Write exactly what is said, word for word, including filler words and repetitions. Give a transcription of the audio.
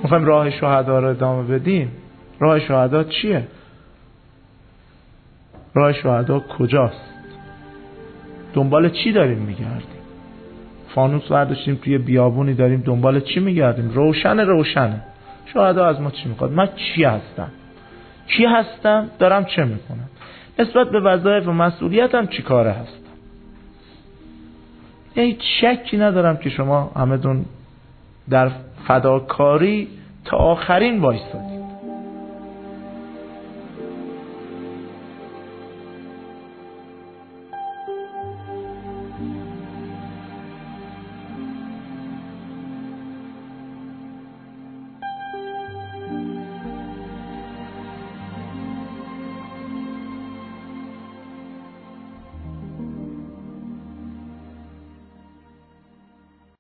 میخوایم راه شهدا رو ادامه بدیم. راه شهدا چیه؟ راه شهدا کجاست؟ دنبال چی داریم میگردیم؟ فانوس برداشتیم توی بیابونی داریم دنبال چی میگردیم؟ روشن روشنه. شهدا از ما چی میخواد؟ من چی هستم؟ کی هستم؟ دارم چه میکنم؟ نسبت به وظایف و مسئولیتم چی کاره هستم؟ هیچ شکی ندارم که شما همتون در فداکاری تا آخرین وایسادید.